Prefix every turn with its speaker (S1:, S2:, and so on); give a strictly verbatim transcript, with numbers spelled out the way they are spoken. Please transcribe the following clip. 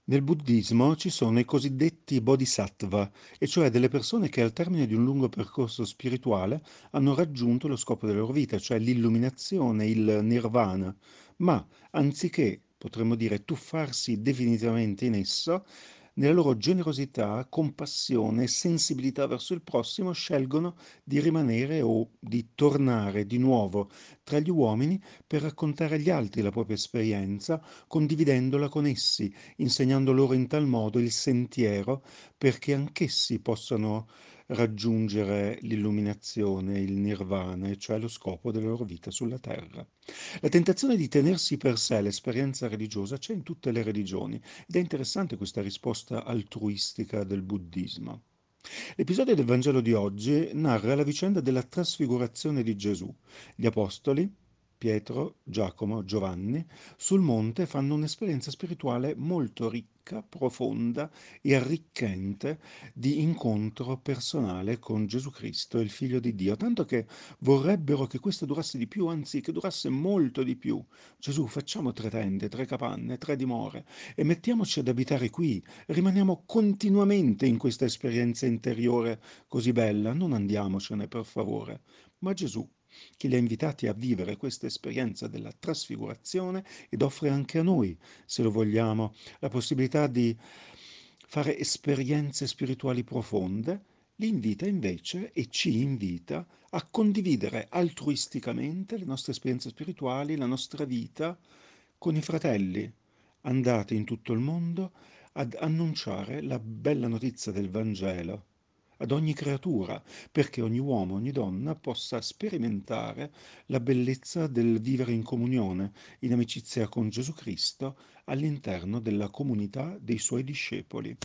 S1: Nel buddismo ci sono i cosiddetti bodhisattva, e cioè delle persone che al termine di un lungo percorso spirituale hanno raggiunto lo scopo della loro vita, cioè l'illuminazione, il nirvana, ma anziché, potremmo dire, tuffarsi definitivamente in esso, nella loro generosità, compassione e sensibilità verso il prossimo scelgono di rimanere o di tornare di nuovo tra gli uomini per raccontare agli altri la propria esperienza, condividendola con essi, insegnando loro in tal modo il sentiero perché anch'essi possano raggiungere l'illuminazione, il nirvana, e cioè lo scopo della loro vita sulla terra. La tentazione di tenersi per sé l'esperienza religiosa c'è in tutte le religioni ed è interessante questa risposta altruistica del buddismo. L'episodio del Vangelo di oggi narra la vicenda della trasfigurazione di Gesù. Gli apostoli, Pietro, Giacomo, Giovanni, sul monte fanno un'esperienza spirituale molto ricca, profonda e arricchente di incontro personale con Gesù Cristo, il Figlio di Dio, tanto che vorrebbero che questo durasse di più, anzi che durasse molto di più. Gesù, facciamo tre tende, tre capanne, tre dimore e mettiamoci ad abitare qui. Rimaniamo continuamente in questa esperienza interiore così bella, non andiamocene per favore. Ma Gesù, che li ha invitati a vivere questa esperienza della trasfigurazione ed offre anche a noi, se lo vogliamo, la possibilità di fare esperienze spirituali profonde, li invita invece e ci invita a condividere altruisticamente le nostre esperienze spirituali, la nostra vita con i fratelli. Andate in tutto il mondo ad annunciare la bella notizia del Vangelo ad ogni creatura, perché ogni uomo, ogni donna possa sperimentare la bellezza del vivere in comunione, in amicizia con Gesù Cristo, all'interno della comunità dei suoi discepoli.